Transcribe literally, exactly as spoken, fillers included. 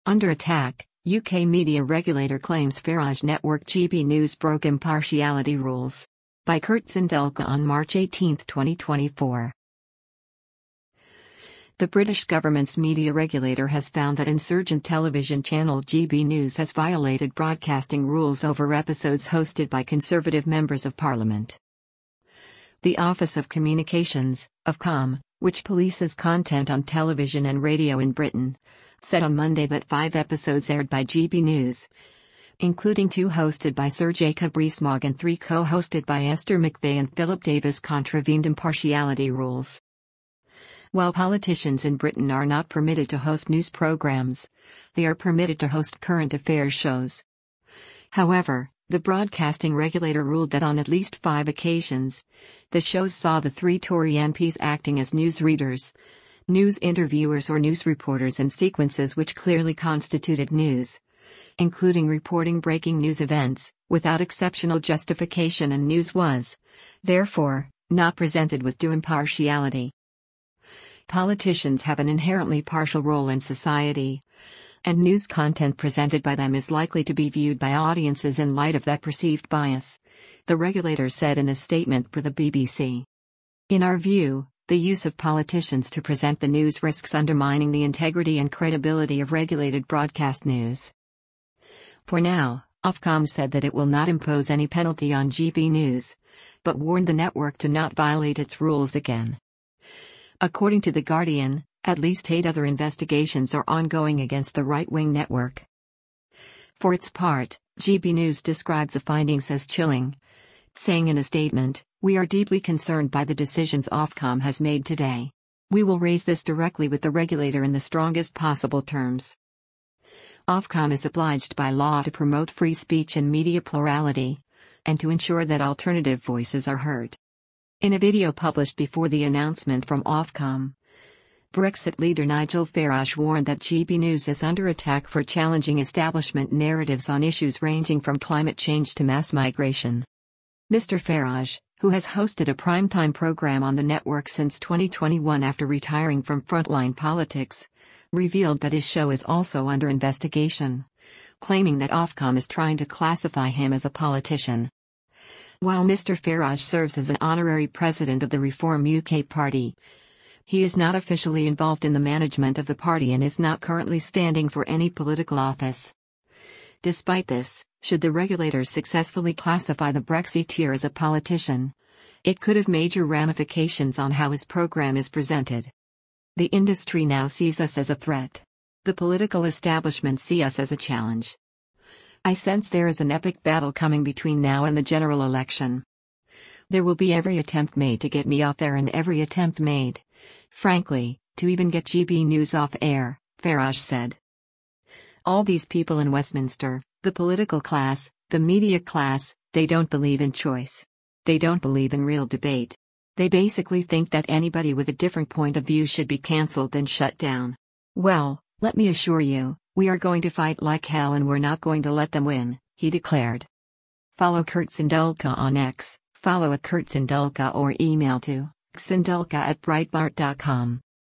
Under attack, U K media regulator claims Farage network G B News broke impartiality rules. By Kurt Sindelka on March eighteenth, twenty twenty-four. The British government's media regulator has found that insurgent television channel G B News has violated broadcasting rules over episodes hosted by Conservative members of Parliament. The Office of Communications, Ofcom, which polices content on television and radio in Britain, said on Monday that five episodes aired by G B News, including two hosted by Sir Jacob Rees-Mogg and three co-hosted by Esther McVey and Philip Davis, contravened impartiality rules. While politicians in Britain are not permitted to host news programs, they are permitted to host current affairs shows. However, the broadcasting regulator ruled that on at least five occasions, the shows saw the three Tory M Ps acting as newsreaders, news interviewers or news reporters in sequences which clearly constituted news, including reporting breaking news events, without exceptional justification, and news was, therefore, not presented with due impartiality. Politicians have an inherently partial role in society, and news content presented by them is likely to be viewed by audiences in light of that perceived bias, the regulator said in a statement for the B B C. In our view, the use of politicians to present the news risks undermining the integrity and credibility of regulated broadcast news. For now, Ofcom said that it will not impose any penalty on G B News, but warned the network to not violate its rules again. According to The Guardian, at least eight other investigations are ongoing against the right-wing network. For its part, G B News described the findings as chilling, saying in a statement, "We are deeply concerned by the decisions Ofcom has made today. We will raise this directly with the regulator in the strongest possible terms." Ofcom is obliged by law to promote free speech and media plurality, and to ensure that alternative voices are heard. In a video published before the announcement from Ofcom, Brexit leader Nigel Farage warned that G B News is under attack for challenging establishment narratives on issues ranging from climate change to mass migration. Mister Farage, who has hosted a primetime program on the network since twenty twenty-one after retiring from frontline politics, revealed that his show is also under investigation, claiming that Ofcom is trying to classify him as a politician. While Mister Farage serves as an honorary president of the Reform U K party, he is not officially involved in the management of the party and is not currently standing for any political office. Despite this, should the regulators successfully classify the Brexiteer as a politician, it could have major ramifications on how his program is presented. The industry now sees us as a threat. The political establishment see us as a challenge. I sense there is an epic battle coming between now and the general election. There will be every attempt made to get me off air and every attempt made, frankly, to even get G B News off air, Farage said. All these people in Westminster, the political class, the media class, they don't believe in choice. They don't believe in real debate. They basically think that anybody with a different point of view should be cancelled and shut down. Well, let me assure you, we are going to fight like hell and we're not going to let them win, he declared. Follow Kurt Sindelka on X, follow at Kurt Sindelka or email to sindelka at breitbart dot com.